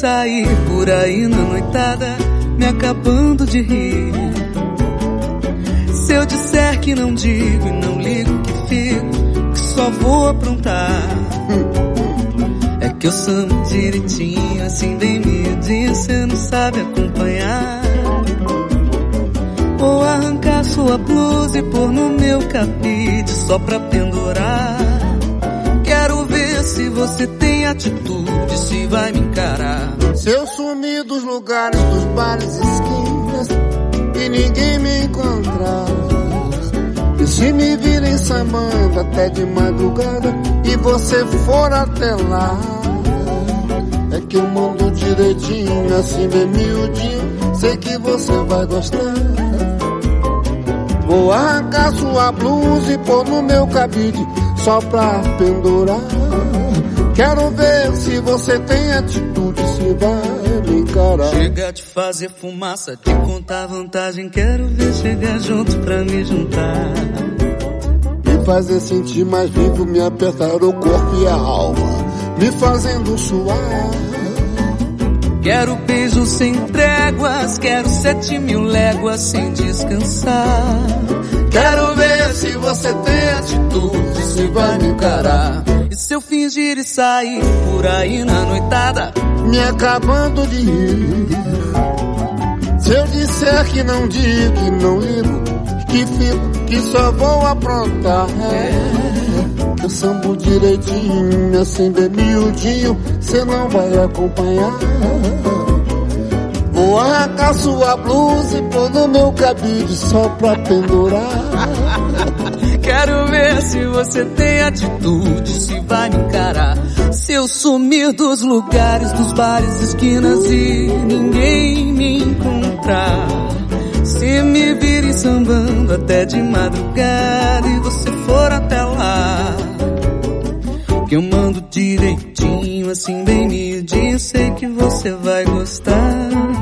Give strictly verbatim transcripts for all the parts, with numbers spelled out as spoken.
sair por aí na noitada, me acabando de rir. Se eu disser que não digo e não ligo que fico, que só vou aprontar, é que eu samba direitinho, assim bem miudinho, cê não sabe acompanhar. Vou arrancar sua blusa e pôr no meu cabide só pra pendurar. Quero ver se você tem atitude, se vai me encarar. Se eu sumir dos lugares, dos bares e esquinas e ninguém me encontrar, e se me virem sambando até de madrugada e você for até lá, é que eu mando direitinho, assim bem miudinho, sei que você vai gostar. Vou arrancar sua blusa e pôr no meu cabide só pra pendurar. Quero ver se você tem atitude, se vai me encarar. Chega de fazer fumaça, de contar vantagem, quero ver chegar junto pra me juntar. Me fazer sentir mais vivo, me apertar o corpo e a alma, me fazendo suar. Quero beijos sem tréguas, quero sete mil léguas sem descansar. Quero ver se você tem atitude, se vai me encarar. E se eu fingir e sair por aí na noitada, me acabando de rir. Se eu disser que não digo, que não ligo, que fico, que só vou aprontar, é, eu sambo direitinho, assim bem miudinho, cê não vai acompanhar. Vou arrancar sua blusa e pôr no meu cabide só pra pendurar. Quero ver se você tem atitude, se vai me encarar. Se eu sumir dos lugares, dos bares, esquinas e ninguém me encontrar, se me virem sambando até de madrugada e você for até lá, que eu mando direitinho, assim bem miudinho, sei que você vai gostar.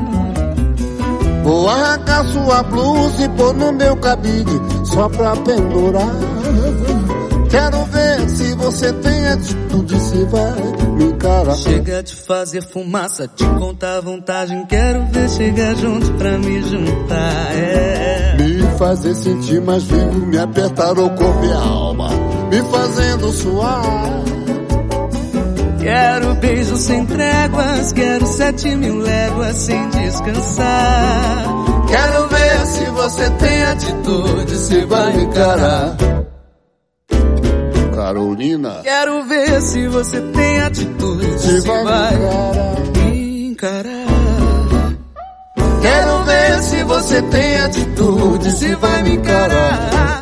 Vou arrancar sua blusa e pôr no meu cabide só pra pendurar. Quero ver se você tem atitude, se vai me encarar. Chega de fazer fumaça, de contar vantagem, quero ver chegar junto pra me juntar, é. Me fazer sentir mais vivo, me apertar o corpo e a alma, me fazendo suar. Quero beijos sem tréguas, quero sete mil léguas sem descansar. Quero ver se você tem atitude, se vai me encarar. Carolina, quero ver se você tem atitude, se, se vai, vai me encarar. Quero ver se você tem atitude, se vai me encarar.